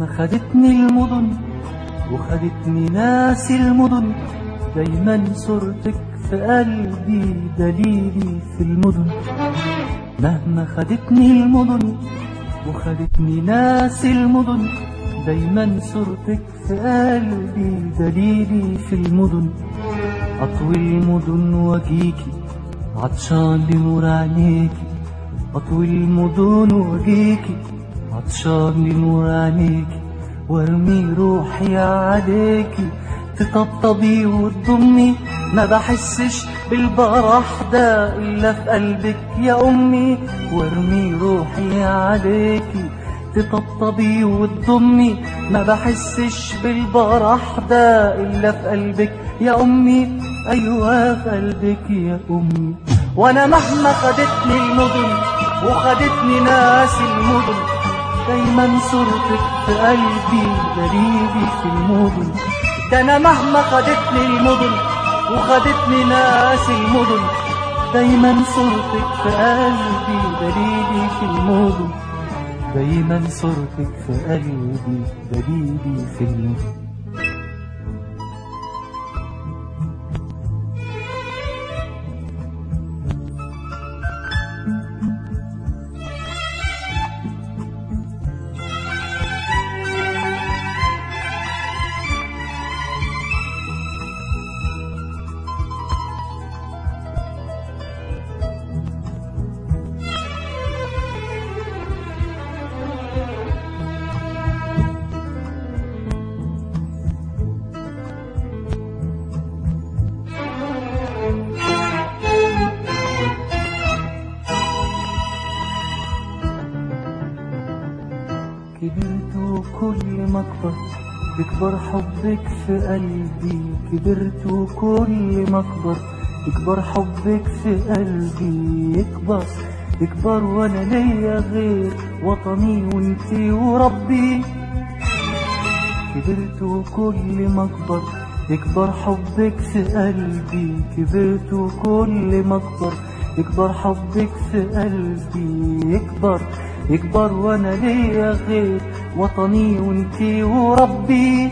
مهما خدتني المدن وخدتني ناس المدن، دايما صورتك في قلبي دليلي في المدن. مهما خدتني المدن وخدتني ناس المدن، دايما صورتك في قلبي دليلي في المدن. أطوي المدن واجيكي عطشان لنور عينيكي، أطوي المدن واجيكي عطشان لنور عينيكي، وارمي روحي عليكي تطبطبي وتضمي. ما بحسش بالبرح ده إلا في قلبك يا أمي، وارمي روحي عليكي تطبطبي وتضمي. ما بحسش بالبرح ده إلا في قلبك يا أمي، أيوة في قلبك يا أمي. وأنا مهما خدتني المدن وخدتني ناس المدن، دايما صورتك في قلبي دليلي في المدن. ده أنا مهما خدتني المدن وخدتني ناس المدن، دايما صورتك في قلبي دليلي في المدن. دايما صورتك في قلبي دليلي في المدن. كبرت وكل ما اكبر يكبر حبك في قلبي، كبرت وكل ما اكبر يكبر حبك في قلبي. يكبر وانا ليا غير وطني وانتي وربي. كبرت وكل ما اكبر يكبر حبك في قلبي، كبرت وكل ما اكبر يكبر حبك في قلبي. يكبر وانا ليا غير وطني وانتي وربي.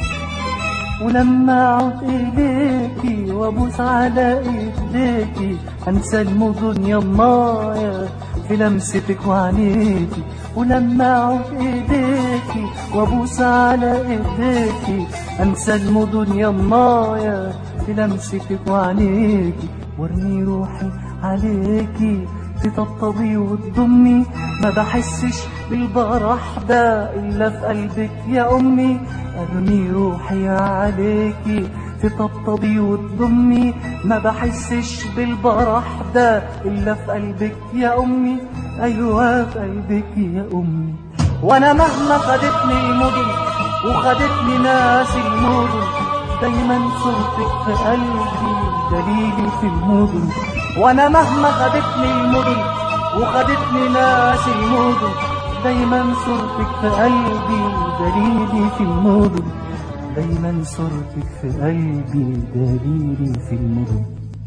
ولما اعود اليكي وابوس على ايديكي، انسى المدن يمايا في لمستك وعينيكي. ولما اعود اليكي وابوس على ايديكي، انسى المدن يمايا في لمستك وعينيكي. وارمي روحي عليكي تطبطبي وتضمي. ما بحسش بالبرح ده إلا في قلبك يا أمي. أرمي روحي عليكي تطبطبي وتضمي. ما بحسش بالبرح ده إلا في قلبك يا أمي، أيوة في قلبك يا أمي. وأنا مهما خدتني المدن وخدتني ناس المدن، دايما صورتك في قلبي دليلي في المدن. وانا مهما خدتني المدن وخدتني ناس المدن، دايما صورتك في قلبي دليلي في المدن. دايما صورتك في قلبي دليلي في المدن.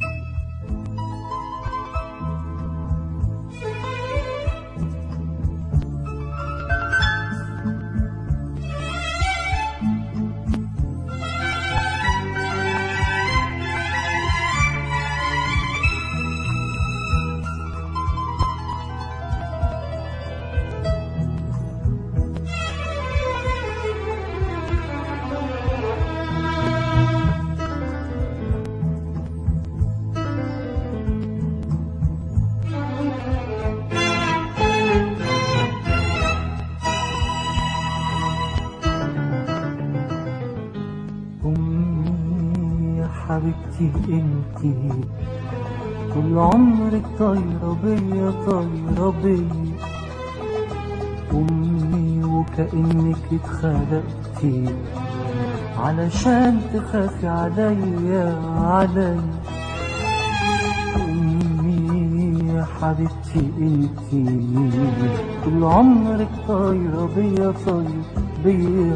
حبيبتي انتي كل عمرك طايرة بيا طايرة بيا أمي، وكأنك اتخلقتي علشان تخافي عليا أمي يا حبيبتي انتي كل عمرك طايرة بيا طايرة بيا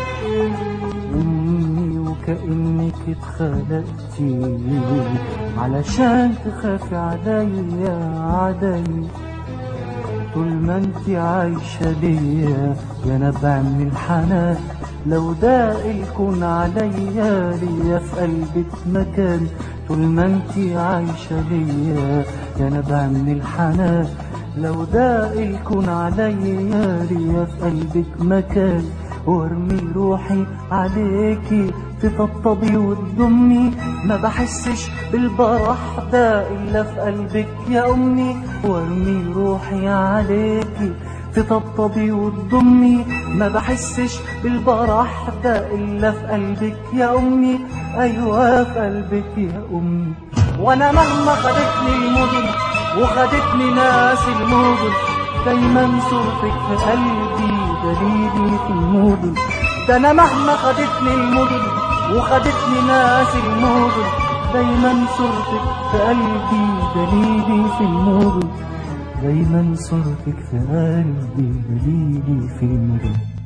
أمي، وكأنك اتخلقتي علشان تخافي عليا طول ما انت عايشة ليا يا نبع من الحنان. لو ضاق الكون عليا ليا في قلبك مكان، طول ما انت عايشة ليا يا نبع من الحنان. لو ضاق الكون عليا ليا في قلبك مكان، وارمي روحي عليكي تطبطبي وتضمي. ما بحسش بالبرح ده الا في قلبك يا امي، وارمي روحي عليكي تطبطبي وتضمي. ما بحسش بالبرح ده الا في قلبك يا امي، ايوه في قلبك يا امي. وانا مهما خدتني المدن وخدتني ناس المدن، دايما صورتك في قلبي دليلي في المدن. ده انا مهما خدتني المدن وخدتني ناس المدن، دايما صورتك في قلبي دليلي في المدن. دايما صورتك في قلبي دليلي في المدن.